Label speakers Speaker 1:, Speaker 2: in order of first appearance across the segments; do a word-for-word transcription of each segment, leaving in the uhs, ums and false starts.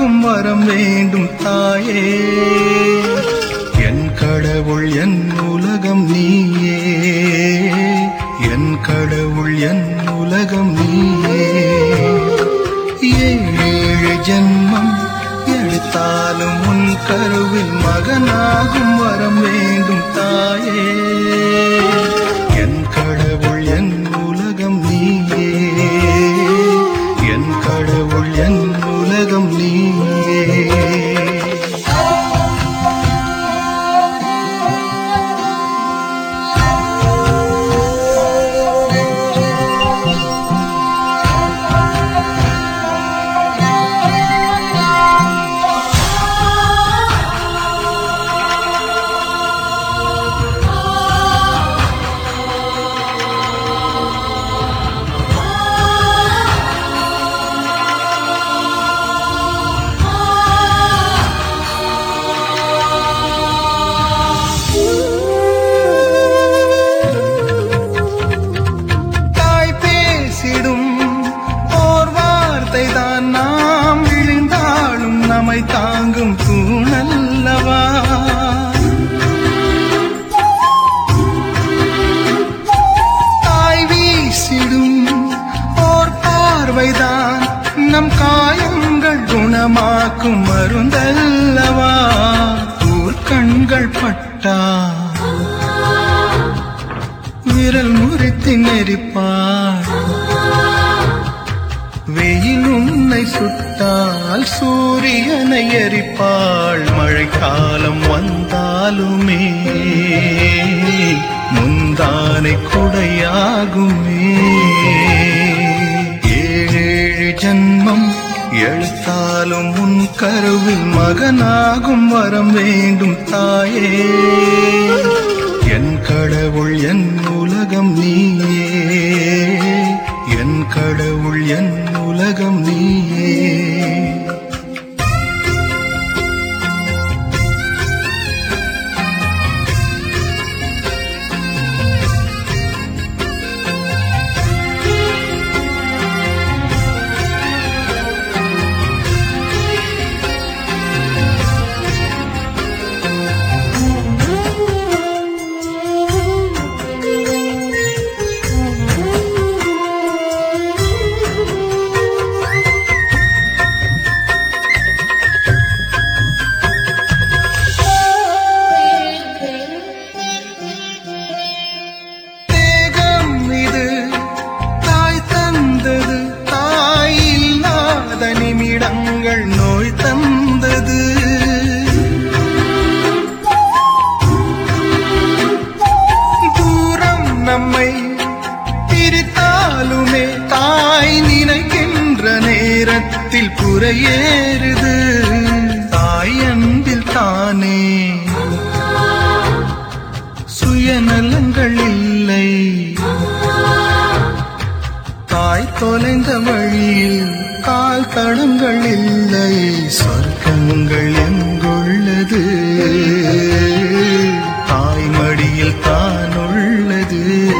Speaker 1: மகனாகும் வரம் வேண்டும் தாயே. என் கடவுள் என் உலகம் நீயே, என் கடவுள் என் உலகம் நீயே. ஏழு ஜென்மம் எடுத்தாலும் உன் கருவில் மகனாகும் வரம் வேண்டும் தாயே. என் கடவுள் என் உலகம் நீயே, என் கடவுள் என் உலகம் நீயே. தாங்கும் தூணல்லவா தாய் வீசிடும் ஓர் பார்வைதான் நம் காயங்கள் குணமாக்கும் மருந்தல்லவா. ஊர் கண்கள் பட்டா விரல் முறித்து நெரிப்பாள், வெயில் உன்னை சுட்டால் சூரியனை எரிப்பாள். மழைக்காலம் வந்தாலுமே முந்தானை குடையாகுமே. ஏழேழு ஜன்மம் எழுத்தாலும் உன் கருவில் மகனாகும் வரம் வேண்டும் தாயே. என் கடவுள் என் உலகம் நீயே, என் கடவுள் என் உலகம் நீயே. நோய் தந்தது தூரம் நம்மை பிரித்தாலுமே தாய் நினைக்கின்ற நேரத்தில் புறையேறுது. தாய் அன்பில் தானே சுயநலங்கள் இல்லை, தாய் தொலைந்த வழியில் கால் தடங்கள் இல்லை. சொர்க்கங்கள் எங்குள்ளது, தாய் மடியில் தான் உள்ளது.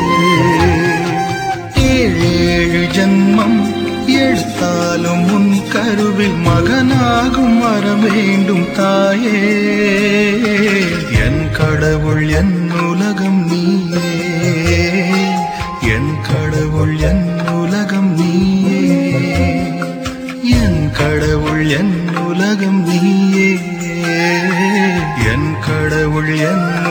Speaker 1: ஏழேழு ஜன்மம் எடுத்தாலும் உன் கருவில் மகனாகும் வரம் வேண்டும் தாயே. என் கடவுள் என் உலகம் நீயே, என் கடவுள் என் உலகம் நீயே, என் கடவுள் என் உலகம் நீயே, என் கடவுள் என்